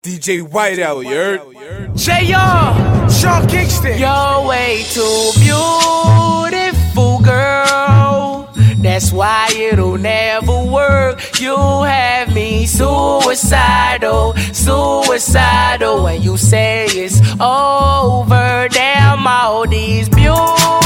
DJ Whiteout, you heard? J.R. Sean Kingston. You're way too beautiful, girl. That's why it'll never work. You have me suicidal, suicidal. When you say it's over, damn all these beautiful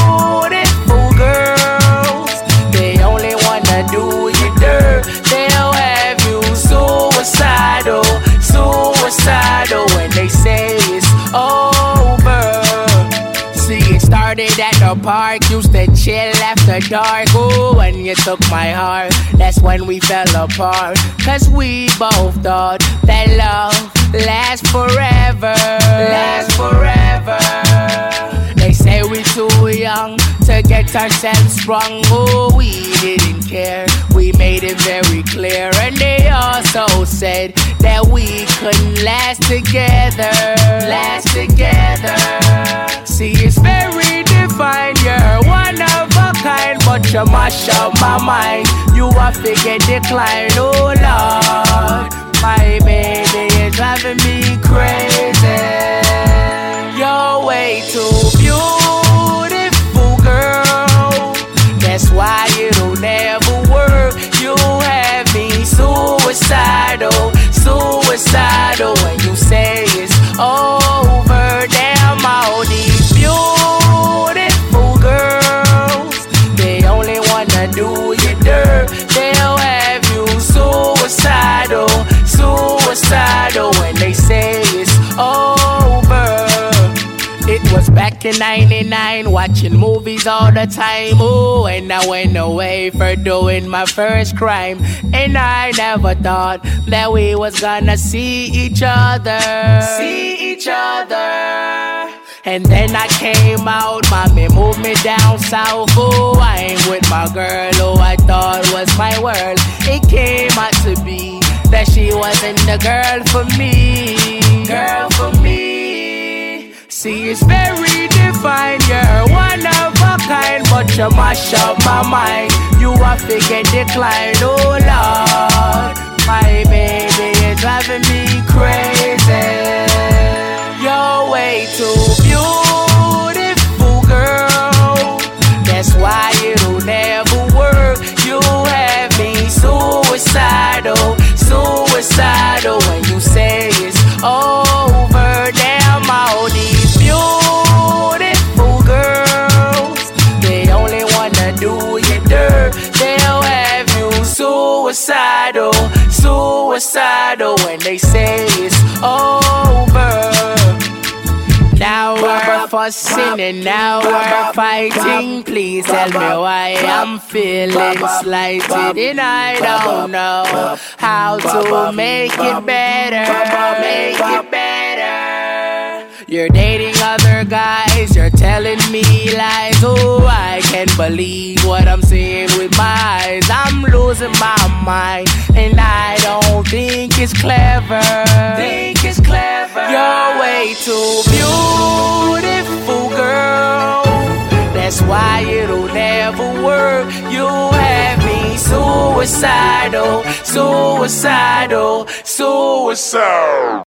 girls, they only wanna do you dirt. They'll have you suicidal, suicidal. When they say it's over. See, it started at the park, used to chill after dark. Ooh, when you took my heart, that's when we fell apart. Cause we both thought that love lasts forever, lasts forever. They say we're too young to get ourselves sprung. Oh, we didn't care, we made it very clear. And they also said that we couldn't last together, last together. See, it's very defined, you're one of a kind, but you mash up my mind. You are figure decline, oh Lord. My baby is driving me crazy. You're way too beautiful, girl. That's why it'll never work. You have me suicidal, suicidal. When you say it's over, damn all these beautiful girls, they only wanna do you dirt. They'll have you suicidal, suicidal. When they say it's over. It was back in '99, watching movies all the time. Oh, and I went away for doing my first crime. And I never thought that we was gonna see each other, see each other. And then I came out, mommy moved me down south. Oh, I ain't with my girl, oh, I thought was my world. It came out to be that she wasn't the girl for me, girl for me. See, it's very defined, you're one of a kind, but you mash up my mind. You are figure decline, oh Lord. My baby is driving me crazy. You're way too beautiful, girl. That's why it'll never work. You have me suicidal, suicidal. When you say it's over, damn all these beautiful girls, they only wanna do you dirt. They'll have you suicidal, suicidal. When they say it's over. Now we're fussing and now we're fighting. Please tell me why I'm feeling slighted, and I don't know how to make it better, make it better. You're dating other guys, you're telling me lies. Oh, I can't believe what I'm seeing with my eyes. I'm losing my mind, and I don't think it's clever. Think it's clever. You're way too beautiful, girl. That's why it'll never work. You have me suicidal, suicidal, suicidal.